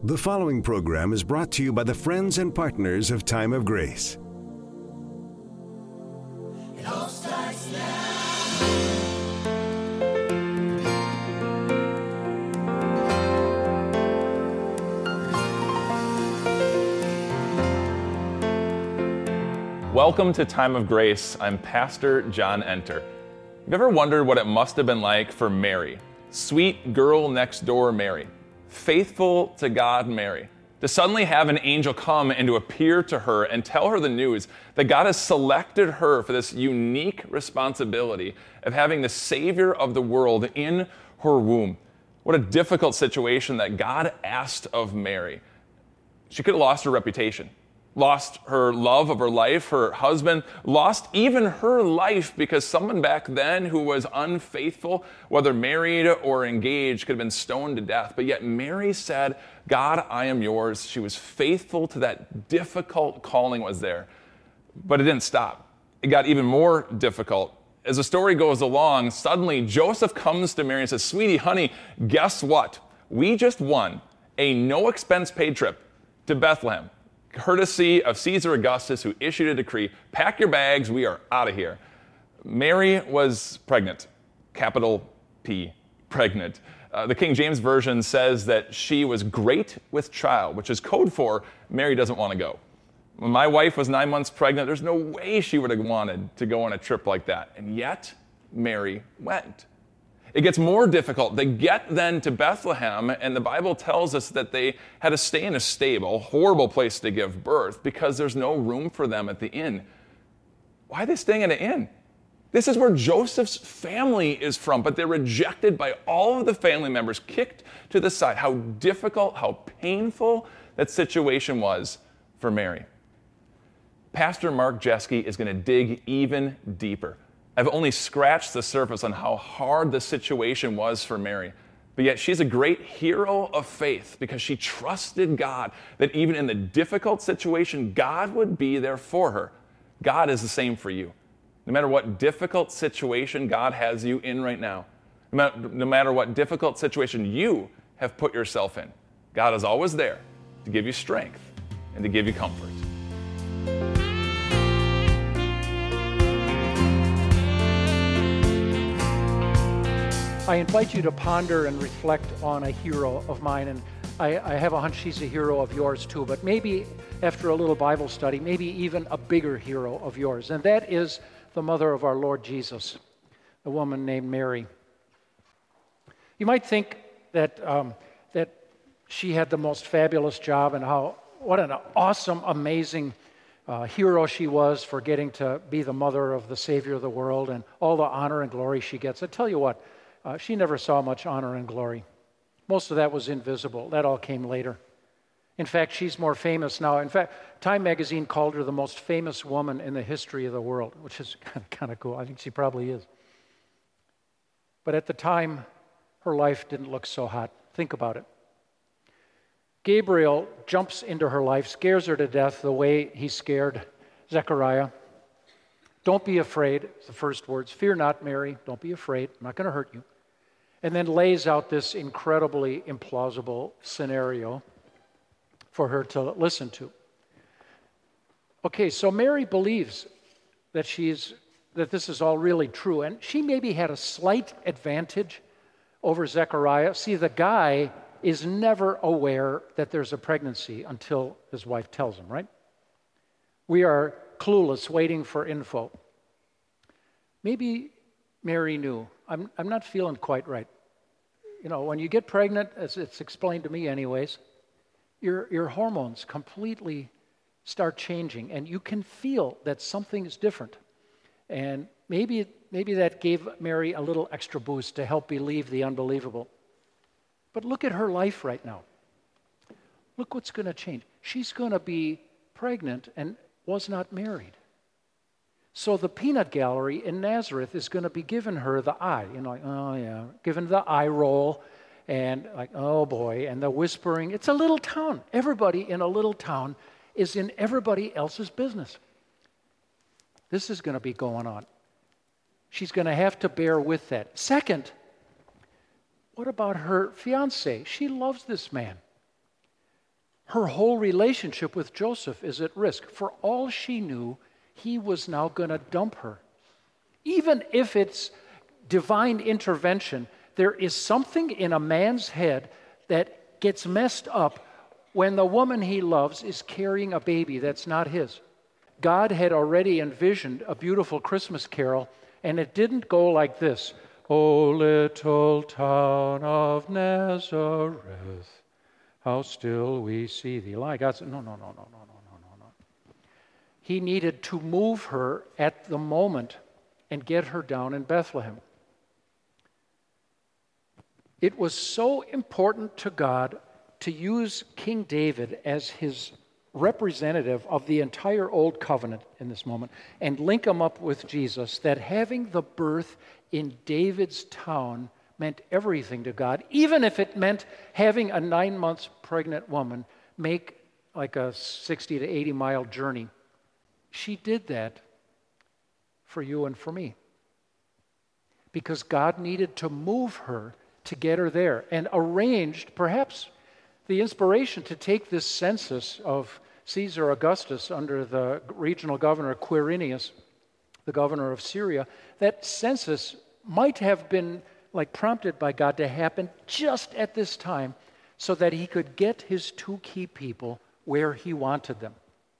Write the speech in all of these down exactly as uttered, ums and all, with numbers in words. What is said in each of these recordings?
The following program is brought to you by the friends and partners of Time of Grace. It all starts now. Welcome to Time of Grace. I'm Pastor John Enter. Have you ever wondered what it must have been like for Mary, sweet girl next door Mary, faithful to God Mary, to suddenly have an angel come and to appear to her and tell her the news that God has selected her for this unique responsibility of having the Savior of the world in her womb? What a difficult situation that God asked of Mary. She could have lost her reputation, lost her love of her life, her husband, lost even her life because someone back then who was unfaithful, whether married or engaged, could have been stoned to death. But yet Mary said, God, I am yours. She was faithful to that difficult calling was there. But it didn't stop. It got even more difficult. As the story goes along, suddenly Joseph comes to Mary and says, sweetie, honey, guess what? We just won a no expense paid trip to Bethlehem, courtesy of Caesar Augustus, who issued a decree. Pack your bags, we are out of here. Mary was pregnant, capital P, pregnant. Uh, the King James Version says that she was great with child, which is code for Mary doesn't want to go. When my wife was nine months pregnant, there's no way she would have wanted to go on a trip like that. And yet, Mary went. It gets more difficult. They get then to Bethlehem, and the Bible tells us that they had to stay in a stable, horrible place to give birth, because there's no room for them at the inn. Why are they staying at an inn? This is where Joseph's family is from, but they're rejected by all of the family members, kicked to the side. How difficult, how painful that situation was for Mary. Pastor Mark Jeske is going to dig even deeper. I've only scratched the surface on how hard the situation was for Mary. But yet she's a great hero of faith because she trusted God that even in the difficult situation, God would be there for her. God is the same for you. No matter what difficult situation God has you in right now, no matter what difficult situation you have put yourself in, God is always there to give you strength and to give you comfort. I invite you to ponder and reflect on a hero of mine, and I, I have a hunch she's a hero of yours too, but maybe after a little Bible study, maybe even a bigger hero of yours, and that is the mother of our Lord Jesus, a woman named Mary. You might think that um, that she had the most fabulous job and how what an awesome, amazing uh, hero she was for getting to be the mother of the Savior of the world and all the honor and glory she gets. I tell you what, Uh, she never saw much honor and glory. Most of that was invisible. That all came later. In fact, she's more famous now. In fact, Time magazine called her the most famous woman in the history of the world, which is kind of, kind of cool. I think she probably is. But at the time, her life didn't look so hot. Think about it. Gabriel jumps into her life, scares her to death the way he scared Zechariah. Don't be afraid, it's the first words. Fear not, Mary. Don't be afraid. I'm not going to hurt you. And then lays out this incredibly implausible scenario for her to listen to. Okay, so Mary believes that she's that this is all really true, and she maybe had a slight advantage over Zechariah. See, the guy is never aware that there's a pregnancy until his wife tells him, right? We are clueless, waiting for info. Maybe Mary knew. I'm I'm not feeling quite right. You know, when you get pregnant, as it's explained to me anyways, your your hormones completely start changing, and you can feel that something is different. And maybe maybe that gave Mary a little extra boost to help believe the unbelievable. But look at her life right now. Look what's going to change. She's going to be pregnant and was not married. So the peanut gallery in Nazareth is going to be giving her the eye, you know, like, oh yeah, giving the eye roll, and like, oh boy, and the whispering. It's a little town. Everybody in a little town is in everybody else's business. This is going to be going on. She's going to have to bear with that. Second, what about her fiancé? She loves this man. Her whole relationship with Joseph is at risk. For all she knew, he was now going to dump her. Even if it's divine intervention, there is something in a man's head that gets messed up when the woman he loves is carrying a baby that's not his. God had already envisioned a beautiful Christmas carol, and it didn't go like this. O little town of Nazareth, how still we see thee lie. God said, no, no, no, no, no, no, no, no, no. He needed to move her at the moment and get her down in Bethlehem. It was so important to God to use King David as his representative of the entire Old Covenant in this moment and link him up with Jesus, that having the birth in David's town meant everything to God, even if it meant having a nine months pregnant woman make like a sixty to eighty mile journey. She did that for you and for me because God needed to move her to get her there, and arranged perhaps the inspiration to take this census of Caesar Augustus under the regional governor Quirinius, the governor of Syria. That census might have been like prompted by God to happen just at this time so that he could get his two key people where he wanted them.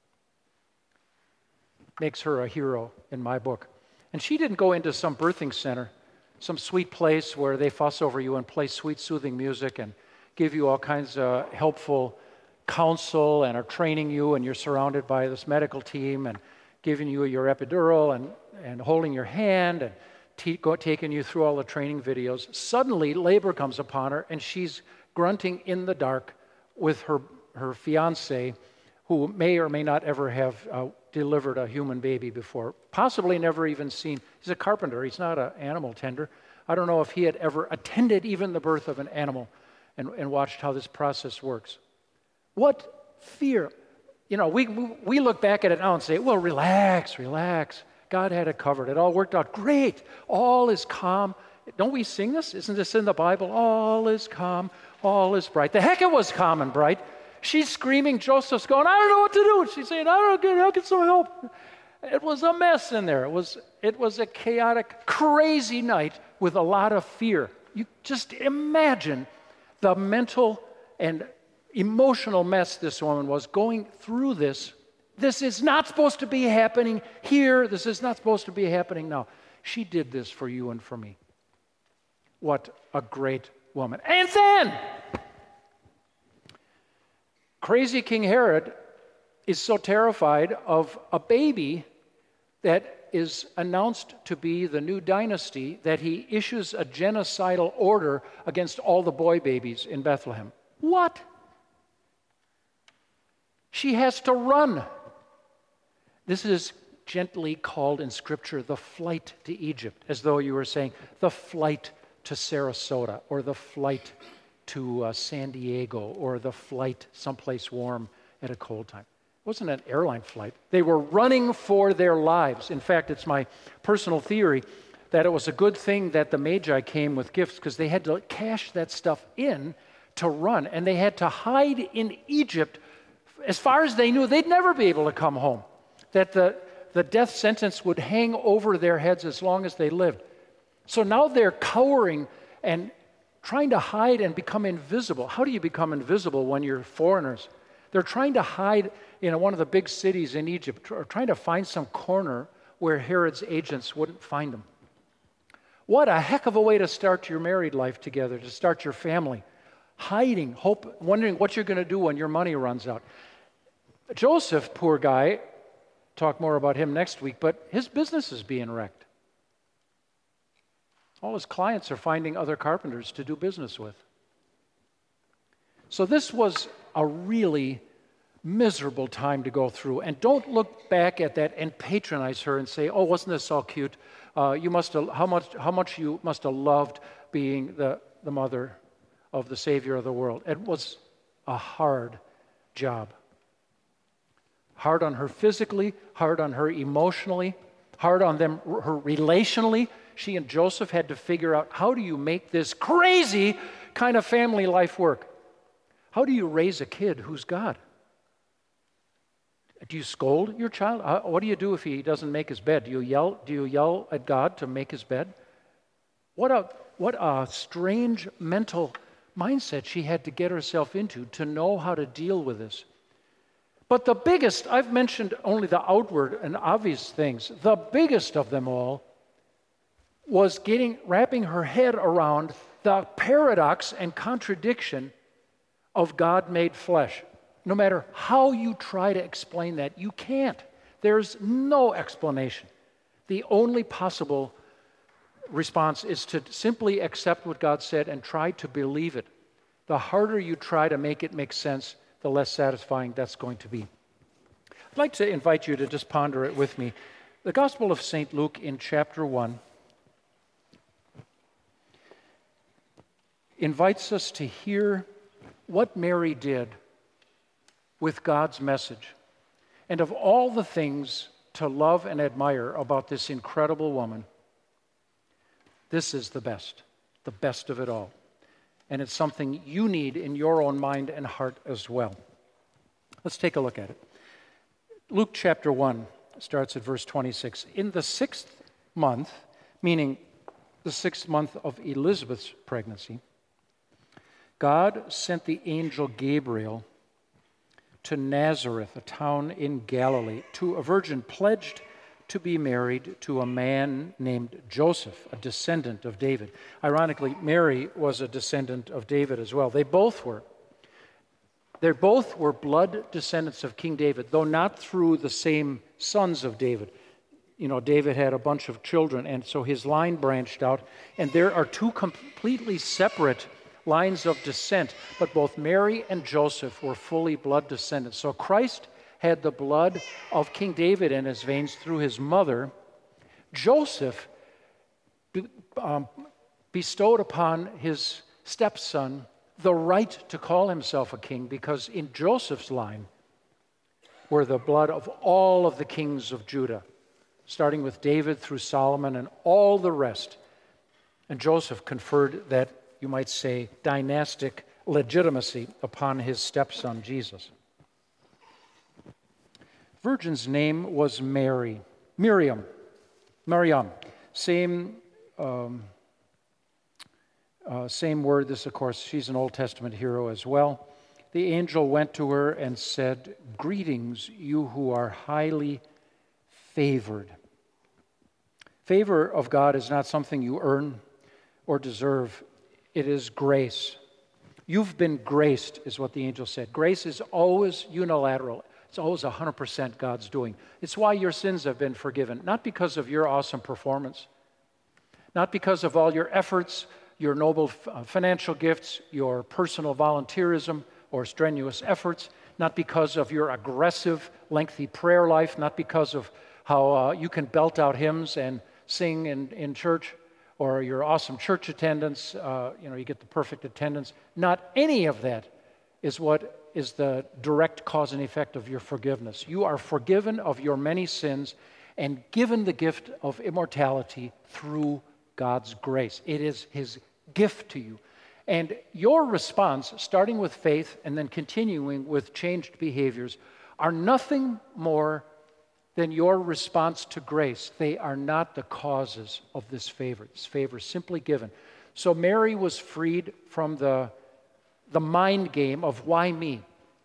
Makes her a hero in my book. And she didn't go into some birthing center, some sweet place where they fuss over you and play sweet, soothing music and give you all kinds of helpful counsel and are training you, and you're surrounded by this medical team and giving you your epidural and, and holding your hand and t- go, taking you through all the training videos. Suddenly, labor comes upon her, and she's grunting in the dark with her, her fiancé, who may or may not ever have uh, delivered a human baby before, possibly never even seen. He's a carpenter. He's not an animal tender. I don't know if he had ever attended even the birth of an animal and, and watched how this process works. What fear. You know, we, we look back at it now and say, well, relax, relax. God had it covered. It all worked out great. All is calm. Don't we sing this? Isn't this in the Bible? All is calm, all is bright. The heck it was calm and bright. She's screaming. Joseph's going, I don't know what to do. She's saying, I don't know, I'll get some help. It was a mess in there. It was, it was a chaotic, crazy night with a lot of fear. You just imagine the mental and emotional mess this woman was going through this. This is not supposed to be happening here. This is not supposed to be happening now. She did this for you and for me. What a great woman. And then, crazy King Herod is so terrified of a baby that is announced to be the new dynasty that he issues a genocidal order against all the boy babies in Bethlehem. What? She has to run. This is gently called in Scripture the flight to Egypt, as though you were saying the flight to Sarasota or the flight to uh, San Diego or the flight someplace warm at a cold time. It wasn't an airline flight. They were running for their lives. In fact, it's my personal theory that it was a good thing that the Magi came with gifts because they had to cash that stuff in to run, and they had to hide in Egypt. As far as they knew, they'd never be able to come home, that the, the death sentence would hang over their heads as long as they lived. So now they're cowering and trying to hide and become invisible. How do you become invisible when you're foreigners? They're trying to hide in one of the big cities in Egypt, or trying to find some corner where Herod's agents wouldn't find them. What a heck of a way to start your married life together, to start your family. Hiding, hope, wondering what you're going to do when your money runs out. Joseph, poor guy, talk more about him next week, but his business is being wrecked. All his clients are finding other carpenters to do business with. So this was a really miserable time to go through. And don't look back at that and patronize her and say, oh, wasn't this all cute? Uh, you must have, how much, how much you must have loved being the, the mother of the Savior of the world. It was a hard job. Hard on her physically, hard on her emotionally, hard on them, her relationally. She and Joseph had to figure out, how do you make this crazy kind of family life work? How do you raise a kid who's God? Do you scold your child? How, what do you do if he doesn't make his bed? Do you yell? Do you yell at God to make his bed? What a what a strange mental mindset she had to get herself into to know how to deal with this. But the biggest, I've mentioned only the outward and obvious things. The biggest of them all was getting wrapping her head around the paradox and contradiction of God made flesh. No matter how you try to explain that, you can't. There's no explanation. The only possible response is to simply accept what God said and try to believe it. The harder you try to make it make sense, the less satisfying that's going to be. I'd like to invite you to just ponder it with me. The Gospel of Saint Luke in chapter one invites us to hear what Mary did with God's message. And of all the things to love and admire about this incredible woman, this is the best, the best of it all. And it's something you need in your own mind and heart as well. Let's take a look at it. Luke chapter one starts at verse twenty-six. In the sixth month, meaning the sixth month of Elizabeth's pregnancy, God sent the angel Gabriel to Nazareth, a town in Galilee, to a virgin pledged to be married to a man named Joseph, a descendant of David. Ironically, Mary was a descendant of David as well. They both were. They both were blood descendants of King David, though not through the same sons of David. You know, David had a bunch of children, and so his line branched out. And there are two completely separate lines of descent, but both Mary and Joseph were fully blood descendants. So Christ had the blood of King David in his veins through his mother. Joseph um, bestowed upon his stepson the right to call himself a king, because in Joseph's line were the blood of all of the kings of Judah, starting with David through Solomon and all the rest. And Joseph conferred that, you might say, dynastic legitimacy upon his stepson, Jesus. Virgin's name was Mary. Miriam. Mariam. Same, um, uh, same word. This, of course, she's an Old Testament hero as well. The angel went to her and said, "Greetings, you who are highly favored." Favor of God is not something you earn or deserve. It is grace. You've been graced, is what the angel said. Grace is always unilateral. It's always one hundred percent God's doing. It's why your sins have been forgiven, not because of your awesome performance, not because of all your efforts, your noble financial gifts, your personal volunteerism or strenuous efforts, not because of your aggressive, lengthy prayer life, not because of how uh, you can belt out hymns and sing in, in church, or your awesome church attendance, uh, you know, you get the perfect attendance. Not any of that is what is the direct cause and effect of your forgiveness. You are forgiven of your many sins and given the gift of immortality through God's grace. It is His gift to you. And your response, starting with faith and then continuing with changed behaviors, are nothing more than your response to grace. They are not the causes of this favor. This favor is simply given. So Mary was freed from the, the mind game of why me?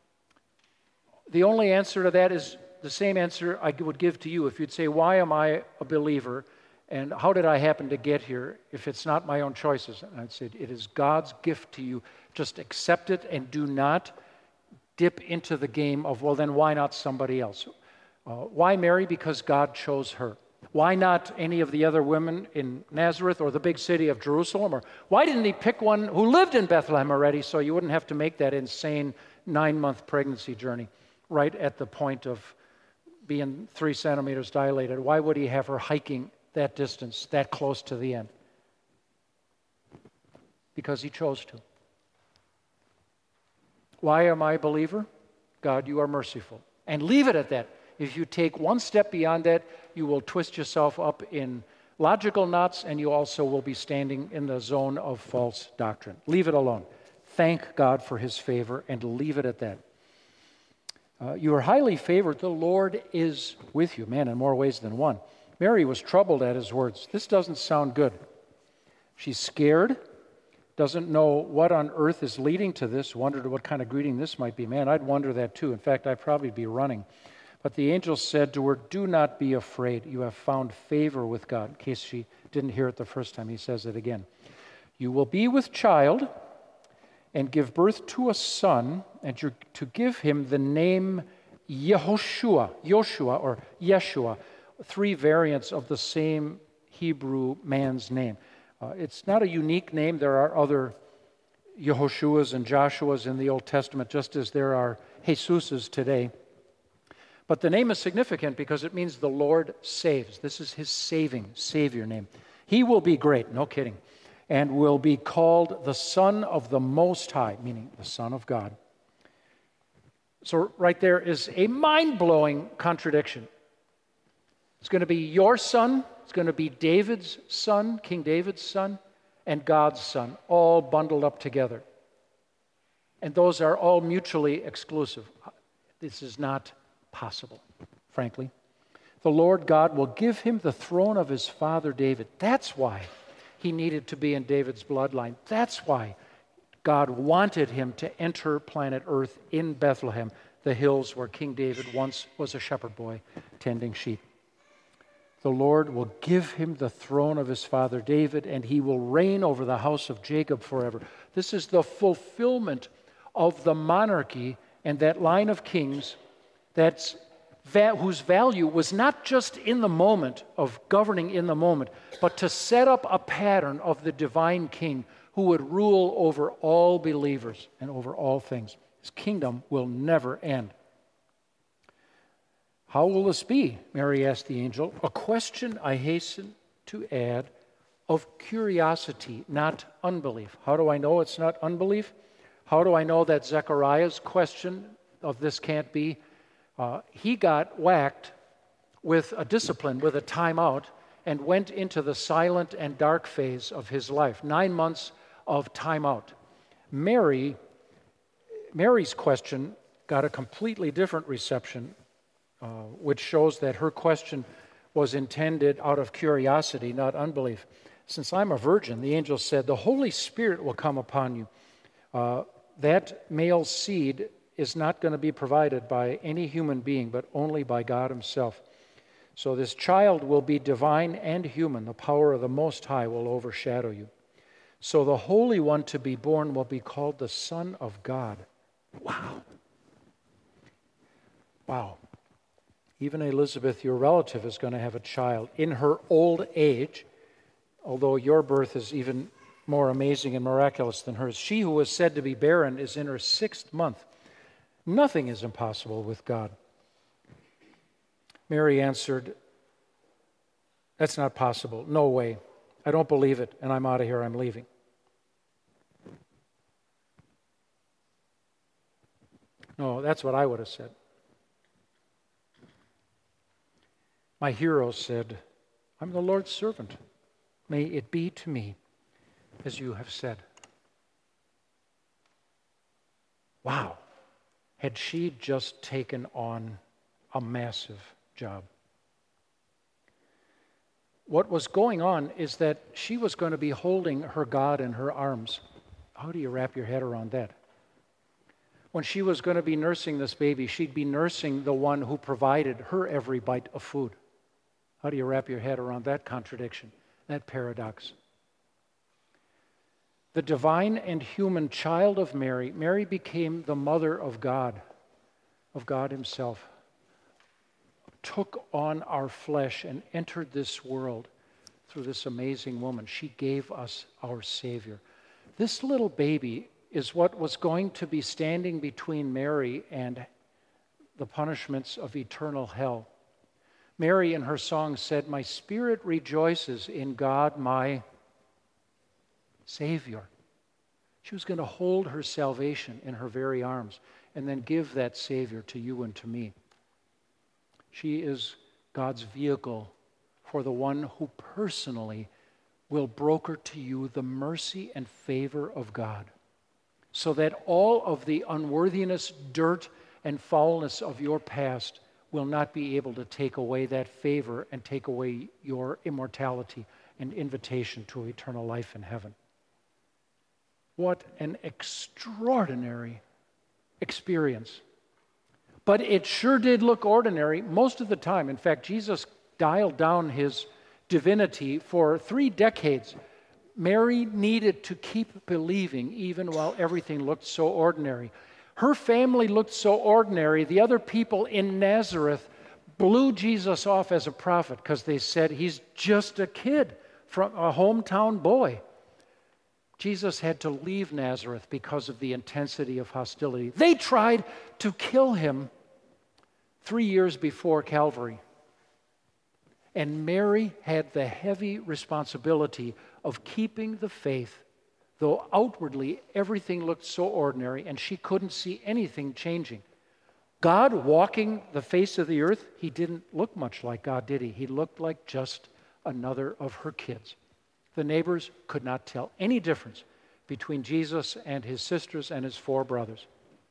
The only answer to that is the same answer I would give to you if you'd say, why am I a believer and how did I happen to get here if it's not my own choices? And I'd say, it is God's gift to you. Just accept it and do not dip into the game of, well, then why not somebody else? Uh, why Mary? Because God chose her. Why not any of the other women in Nazareth or the big city of Jerusalem? Or why didn't He pick one who lived in Bethlehem already so you wouldn't have to make that insane nine-month pregnancy journey right at the point of being three centimeters dilated? Why would He have her hiking that distance, that close to the end? Because He chose to. Why am I a believer? God, you are merciful. And leave it at that. If you take one step beyond that, you will twist yourself up in logical knots, and you also will be standing in the zone of false doctrine. Leave it alone. thank God for his favor, and leave it at that. Uh, you are highly favored. The Lord is with you. Man, in more ways than one. Mary was troubled at his words. This doesn't sound good. She's scared, doesn't know what on earth is leading to this, wondered what kind of greeting this might be. Man, I'd wonder that too. In fact, I'd probably be running. But the angel said to her, do not be afraid. You have found favor with God. In case she didn't hear it the first time, he says it again. You will be with child and give birth to a son, and you're to give him the name Yehoshua, Yoshua or Yeshua, three variants of the same Hebrew man's name. Uh, it's not a unique name. There are other Yehoshuas and Joshuas in the Old Testament, just as there are Jesuses today. But the name is significant because it means the Lord saves. This is his saving, Savior name. He will be great, no kidding, and will be called the Son of the Most High, meaning the Son of God. So right there is a mind-blowing contradiction. It's going to be your son, it's going to be David's son, King David's son, and God's son, all bundled up together. And those are all mutually exclusive. This is not possible, frankly. The Lord God will give him the throne of his father David. That's why he needed to be in David's bloodline. That's why God wanted him to enter planet Earth in Bethlehem, the hills where King David once was a shepherd boy tending sheep. The Lord will give him the throne of his father David, and he will reign over the house of Jacob forever. This is the fulfillment of the monarchy and that line of kings that's, va- whose value was not just in the moment of governing in the moment, but to set up a pattern of the divine king who would rule over all believers and over all things. His kingdom will never end. How will this be? Mary asked the angel. A question, I hasten to add, of curiosity, not unbelief. How do I know it's not unbelief? How do I know that Zechariah's question of this can't be? Uh, he got whacked with a discipline, with a timeout, and went into the silent and dark phase of his life. Nine months of timeout. Mary, Mary's question got a completely different reception. Uh, which shows that her question was intended out of curiosity, not unbelief. Since I'm a virgin, the angel said, the Holy Spirit will come upon you. Uh, that male seed is not going to be provided by any human being, but only by God himself. So this child will be divine and human. The power of the Most High will overshadow you. So the Holy One to be born will be called the Son of God. Wow. Wow. Even Elizabeth, your relative, is going to have a child in her old age, although your birth is even more amazing and miraculous than hers. She who was said to be barren is in her sixth month. Nothing is impossible with God. Mary answered, that's not possible. No way. I don't believe it, and I'm out of here. I'm leaving. No, that's what I would have said. My hero said, I'm the Lord's servant. May it be to me as you have said. Wow. Had she just taken on a massive job? What was going on is that she was going to be holding her God in her arms. How do you wrap your head around that? When she was going to be nursing this baby, she'd be nursing the one who provided her every bite of food. How do you wrap your head around that contradiction, that paradox? The divine and human child of Mary, Mary became the mother of God, of God himself, took on our flesh and entered this world through this amazing woman. She gave us our Savior. This little baby is what was going to be standing between Mary and the punishments of eternal hell. Mary in her song said, my spirit rejoices in God, my Savior. She was going to hold her salvation in her very arms and then give that Savior to you and to me. She is God's vehicle for the one who personally will broker to you the mercy and favor of God. so that all of the unworthiness, dirt, and foulness of your past will not be able to take away that favor and take away your immortality and invitation to eternal life in heaven. What an extraordinary experience. But it sure did look ordinary most of the time. In fact, Jesus dialed down his divinity for three decades. Mary needed to keep believing even while everything looked so ordinary. Her family looked so ordinary. The other people in Nazareth blew Jesus off as a prophet because they said he's just a kid, from a hometown boy. Jesus had to leave Nazareth because of the intensity of hostility. They tried to kill him three years before Calvary. And Mary had the heavy responsibility of keeping the faith, though outwardly everything looked so ordinary and she couldn't see anything changing. God walking the face of the earth, he didn't look much like God, did he? He looked like just another of her kids. The neighbors could not tell any difference between Jesus and his sisters and his four brothers.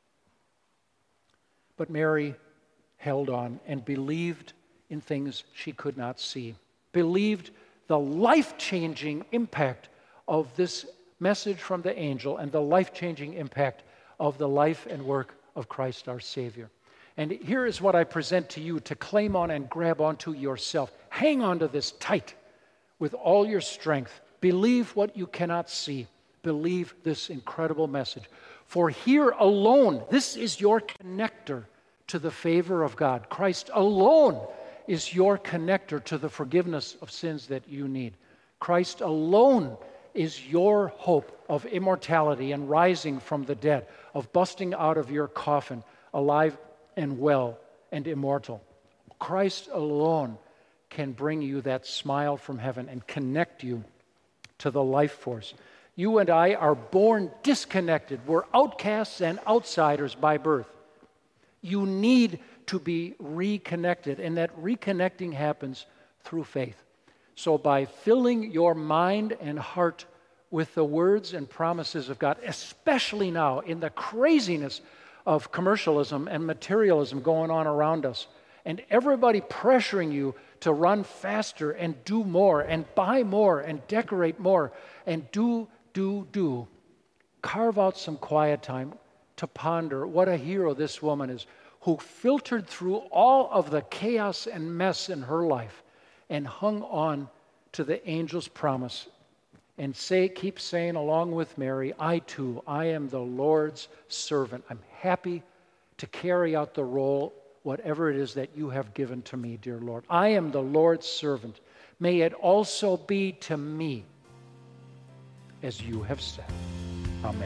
But Mary held on and believed in things she could not see, believed the life-changing impact of this message from the angel and the life-changing impact of the life and work of Christ our Savior. And here is what I present to you to claim on and grab onto yourself. Hang on to this tight with all your strength. Believe what you cannot see. Believe this incredible message. For here alone, this is your connector to the favor of God. Christ alone is your connector to the forgiveness of sins that you need. Christ alone is your hope of immortality and rising from the dead, of busting out of your coffin, alive and well and immortal. Christ alone can bring you that smile from heaven and connect you to the life force. You and I are born disconnected. We're outcasts and outsiders by birth. You need to be reconnected, and that reconnecting happens through faith. So by filling your mind and heart with the words and promises of God, especially now in the craziness of commercialism and materialism going on around us, and everybody pressuring you to run faster and do more and buy more and decorate more and do, do, do, carve out some quiet time to ponder what a hero this woman is, who filtered through all of the chaos and mess in her life and hung on to the angel's promise and say, keep saying along with Mary, I too, I am the Lord's servant. I'm happy to carry out the role, whatever it is that you have given to me, dear Lord. I am the Lord's servant. May it also be to me as you have said. Amen.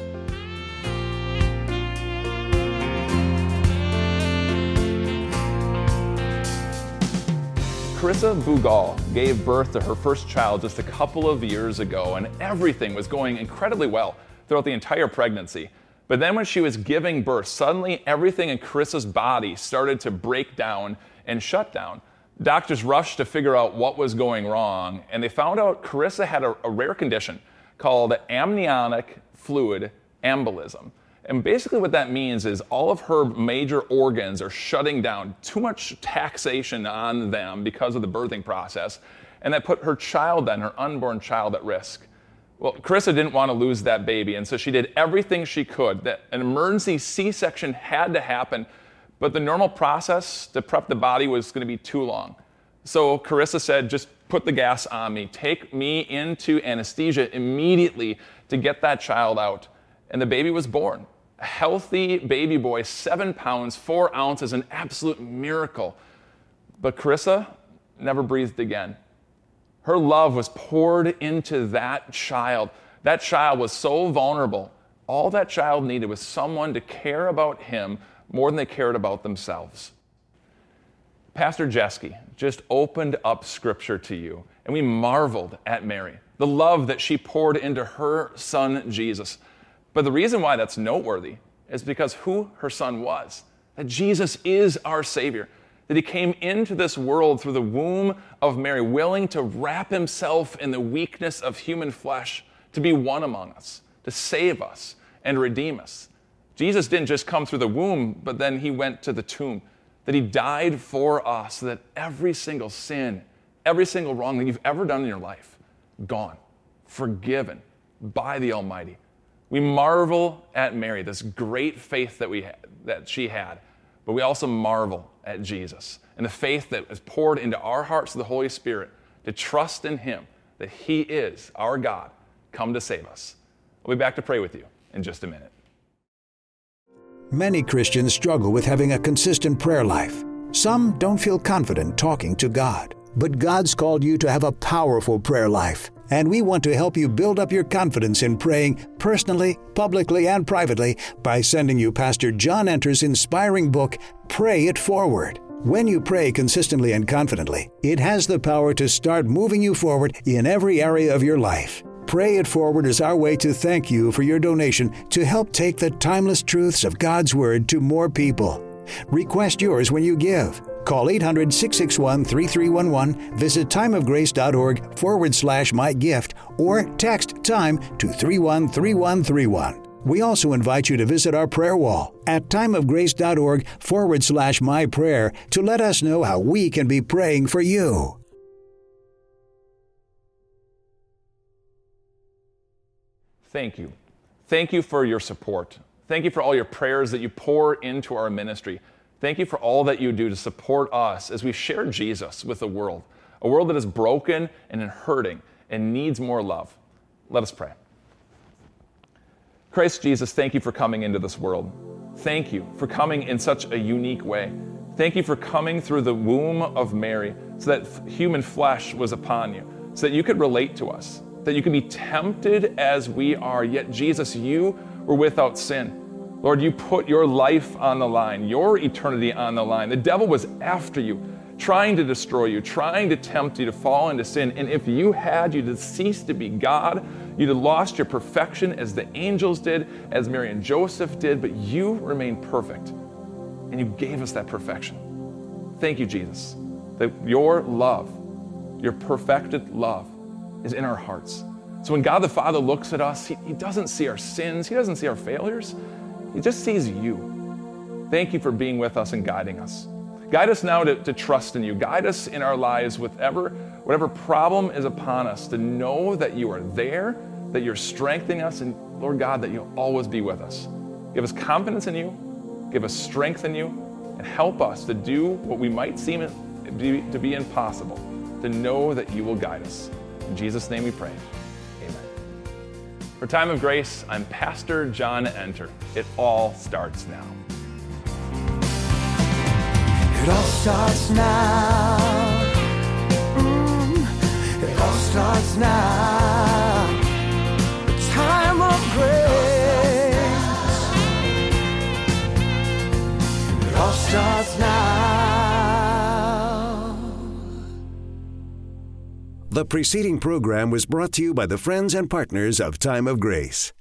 Carissa Bugal gave birth to her first child just a couple of years ago, and everything was going incredibly well throughout the entire pregnancy. But then when she was giving birth, suddenly everything in Carissa's body started to break down and shut down. Doctors rushed to figure out what was going wrong, and they found out Carissa had a, a rare condition called amniotic fluid embolism. And basically what that means is all of her major organs are shutting down, too much taxation on them because of the birthing process, and that put her child then, her unborn child, at risk. Well, Carissa didn't want to lose that baby, and so she did everything she could. That an emergency C-section had to happen, but the normal process to prep the body was going to be too long. So Carissa said, just put the gas on me. Take me into anesthesia immediately to get that child out. And the baby was born. A healthy baby boy, seven pounds, four ounces, an absolute miracle. But Carissa never breathed again. Her love was poured into that child. That child was so vulnerable. All that child needed was someone to care about him more than they cared about themselves. Pastor Jeske just opened up Scripture to you, and we marveled at Mary, the love that she poured into her son, Jesus. But the reason why that's noteworthy is because who her son was, that Jesus is our Savior, that he came into this world through the womb of Mary, willing to wrap himself in the weakness of human flesh, to be one among us, to save us, and redeem us. Jesus didn't just come through the womb, but then he went to the tomb, that he died for us, so that every single sin, every single wrong that you've ever done in your life, gone, forgiven by the Almighty. We marvel at Mary, this great faith that we had, that she had, but we also marvel at Jesus and the faith that is poured into our hearts of the Holy Spirit to trust in him, that he is our God, come to save us. We'll be back to pray with you in just a minute. Many Christians struggle with having a consistent prayer life. Some don't feel confident talking to God. But God's called you to have a powerful prayer life, and we want to help you build up your confidence in praying personally, publicly, and privately by sending you Pastor John Enter's inspiring book, Pray It Forward. When you pray consistently and confidently, it has the power to start moving you forward in every area of your life. Pray It Forward is our way to thank you for your donation to help take the timeless truths of God's Word to more people. Request yours when you give. Call eight hundred, six six one, three three one one, visit timeofgrace.org forward slash my gift, or text TIME to three one three one three one. We also invite you to visit our prayer wall at timeofgrace.org forward slash my prayer to let us know how we can be praying for you. Thank you. Thank you for your support. Thank you for all your prayers that you pour into our ministry. Thank you for all that you do to support us as we share Jesus with the world, a world that is broken and hurting and needs more love. Let us pray. Christ Jesus, thank you for coming into this world. Thank you for coming in such a unique way. Thank you for coming through the womb of Mary so that human flesh was upon you, so that you could relate to us, that you could be tempted as we are, yet Jesus, you were without sin. Lord, you put your life on the line, your eternity on the line. The devil was after you, trying to destroy you, trying to tempt you to fall into sin. And if you had, you'd have ceased to be God. You'd have lost your perfection as the angels did, as Mary and Joseph did, but you remained perfect. And you gave us that perfection. Thank you, Jesus, that your love, your perfected love, is in our hearts. So when God the Father looks at us, he, he doesn't see our sins, he doesn't see our failures. He just sees you. Thank you for being with us and guiding us. Guide us now to, to trust in you. Guide us in our lives with ever, whatever problem is upon us, to know that you are there, that you're strengthening us, and Lord God, that you'll always be with us. Give us confidence in you, give us strength in you, and help us to do what we might seem to be impossible, to know that you will guide us. In Jesus' name we pray. For Time of Grace, I'm Pastor John Enter. It all starts now. It all starts now. Mm, it all starts now. The time of grace. It all starts now. The preceding program was brought to you by the friends and partners of Time of Grace.